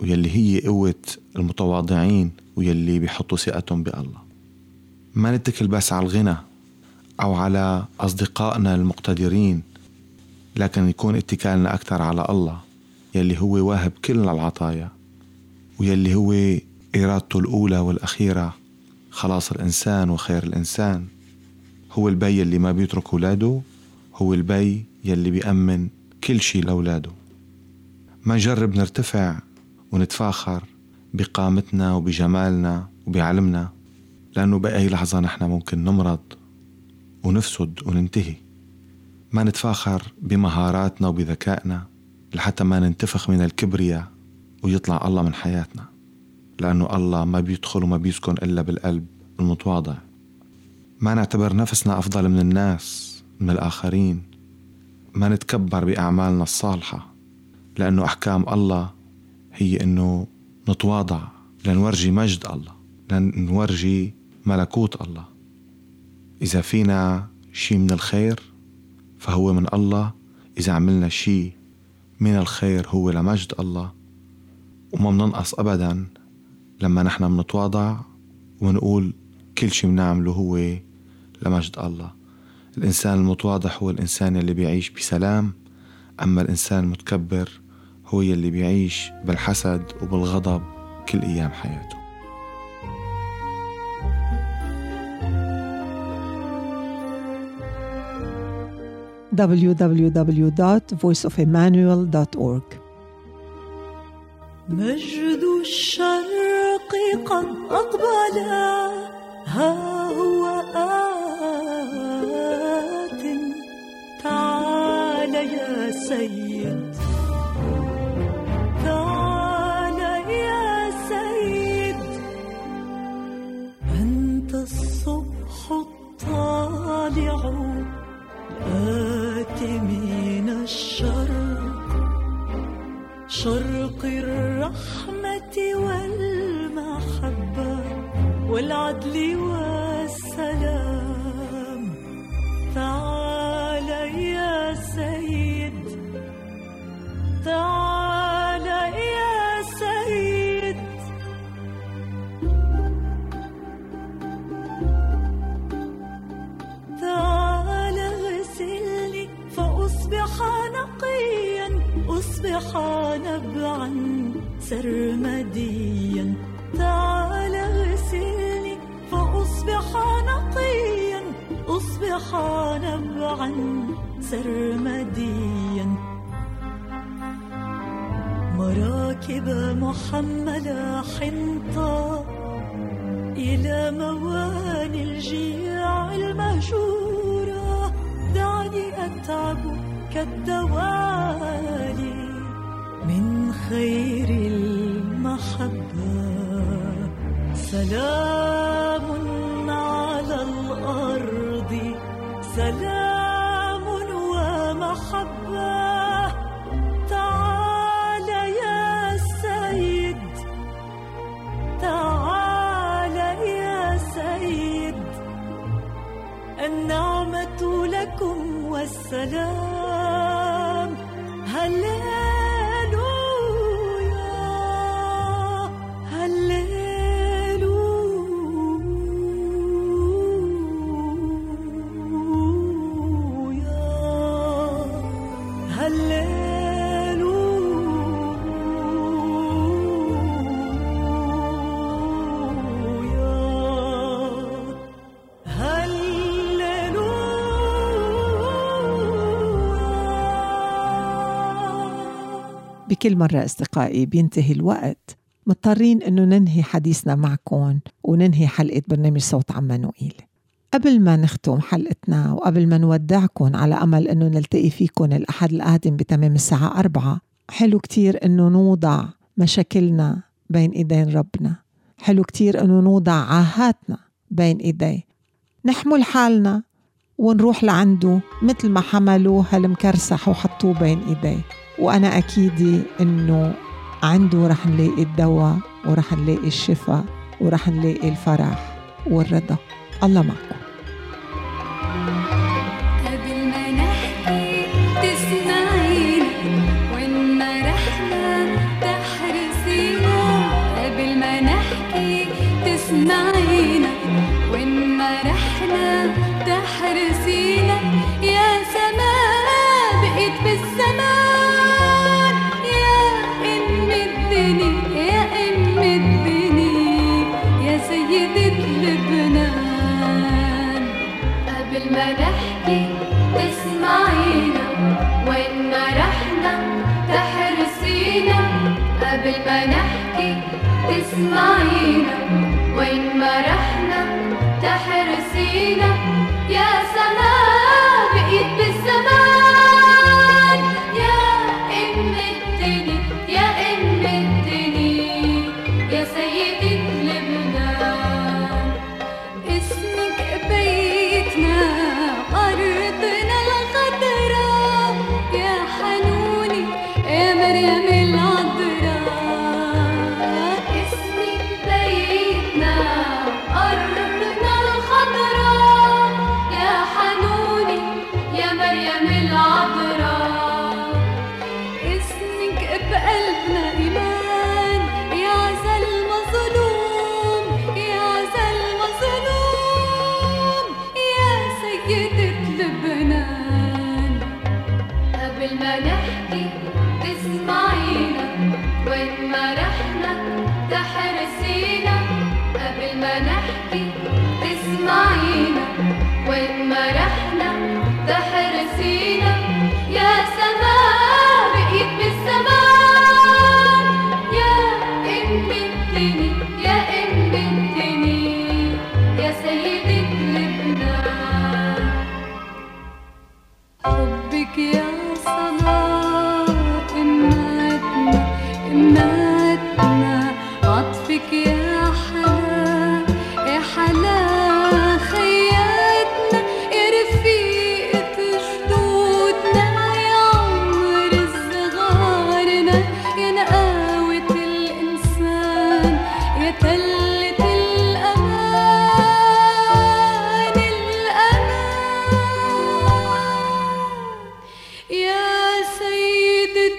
ويلي هي قوة المتواضعين ويلي بيحطوا ثقتهم بالله. ما نتكل بس على الغنى أو على أصدقائنا المقتدرين، لكن يكون اتكالنا أكثر على الله يلي هو واهب كل العطايا، ويلي هو إرادته الأولى والأخيرة خلاص الإنسان وخير الإنسان. هو البي يلي ما بيترك أولاده، هو البي يلي بيأمن كل شيء لأولاده. ما نجرب نرتفع ونتفاخر بقامتنا وبجمالنا وبعلمنا، لأنه بأي لحظة نحن ممكن نمرض ونفسد وننتهي. ما نتفاخر بمهاراتنا وبذكائنا لحتى ما ننتفخ من الكبرياء ويطلع الله من حياتنا، لأنه الله ما بيدخل وما بيسكن إلا بالقلب المتواضع. ما نعتبر نفسنا أفضل من الناس من الآخرين. ما نتكبر بأعمالنا الصالحة، لأنه أحكام الله هي أنه نتواضع لنورجي مجد الله، لنورجي ملكوت الله. إذا فينا شيء من الخير فهو من الله، إذا عملنا شيء من الخير هو لمجد الله. وما مننقص أبدا لما نحن منتواضع ونقول كل شيء بنعمله هو لمجد الله. الإنسان المتواضع هو الإنسان اللي بيعيش بسلام، أما الإنسان المتكبر هو اللي بيعيش بالحسد وبالغضب كل أيام حياته. www.voiceofemmanuel.org. مجد الشرق قد أقبل، ها هو آت، تعال يا سيد، تعال يا سيد. أنت الصبح الطالع الآت من الشرق، شرق الرحمة والمحبة والعدل والسلام. تعال يا سيد، تعال يا سيد. تعال غسلني فأصبح نقيا، أصبح نبعا سرمديا. تعال غسلني فأصبح نقيا، أصبح نبعا سرمديا. مراكب محملة حنطة إلى مواني الجياع المهجورة. دعني أتعب كالدوالي من خير المحبة. سلام على الأرض، سلام ومحبة. تعال يا سيد، تعال يا سيد. النعمة لكم والسلام. هللويا بكل مرة أصدقائي بينتهي الوقت، مضطرين أنه ننهي حديثنا معكم وننهي حلقة برنامج صوت عمانوئيل. قبل ما نختم حلقتنا وقبل ما نودعكم على أمل أنه نلتقي فيكم الأحد القادم بتمام الساعة 4، حلو كتير أنه نوضع مشاكلنا بين إيدين ربنا. حلو كتير أنه نوضع عاهاتنا بين إيديه، نحمل حالنا ونروح لعنده مثل ما حملوا هالمكرسح وحطوه بين إيديه. وأنا أكيدي أنه عنده رح نلاقي الدواء ورح نلاقي الشفاء ورح نلاقي الفرح والرضا. الله معكم. قبل ما نحكي تسمعيني، وإن ما رحنا تحرسيني. قبل ما نحكي تسمعينا، وين ما رحنا تحرسينا، يا سماء بقيت بالزمان، يا أم الدنيا يا أم الدنيا يا سيدة لبنان. اسمك بيتنا أرضنا الخضراء، يا حنوني يا مريم العذراء. اسمك بيتنا أرضنا الخضراء، يا حنوني يا مريم العذراء. اسمك بقلبنا إيمان، يا عزى المظلوم يا عزى المظلوم يا سيدة لبنان. قبل ما نحكي تسمعينا، وين ما رحنا تحرسينا، قبل ما نحكي تسمعينا، وين ما رحنا تحرسينا، يا سماء بقيت بالزمان، يا أم الدنيا يا أم الدنيا يا سيدة لبنان. حبك يا صلاة إماتنا إماتنا، عطفك يا حلا يا حلا خياتنا، يا رفيقة جدودنا، يا عمر الصغارنا، يا نقاوة الإنسان، يا تلة الأمان الأمان، يا سيدة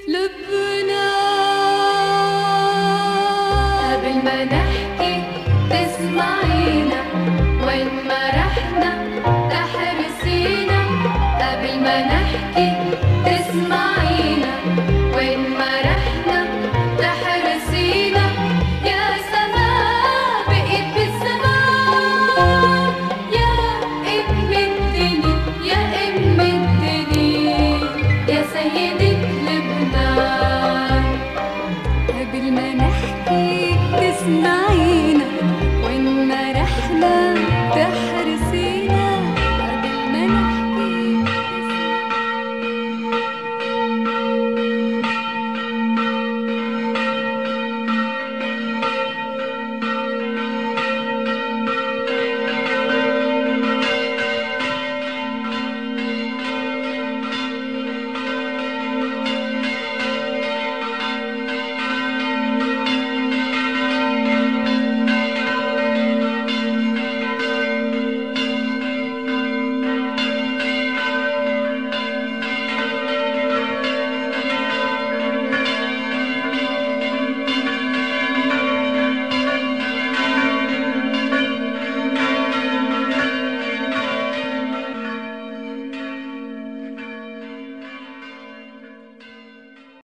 لبنان. قبل ما نحكي تسمعينا، وين ما رحنا تحرسينا، قبل ما نحكي تسمعينا، وين ما رحنا تحرسينا، يا سماء بقيت بالزمان، يا أم الدنيا يا أم الدنيا يا سيدة لبنان.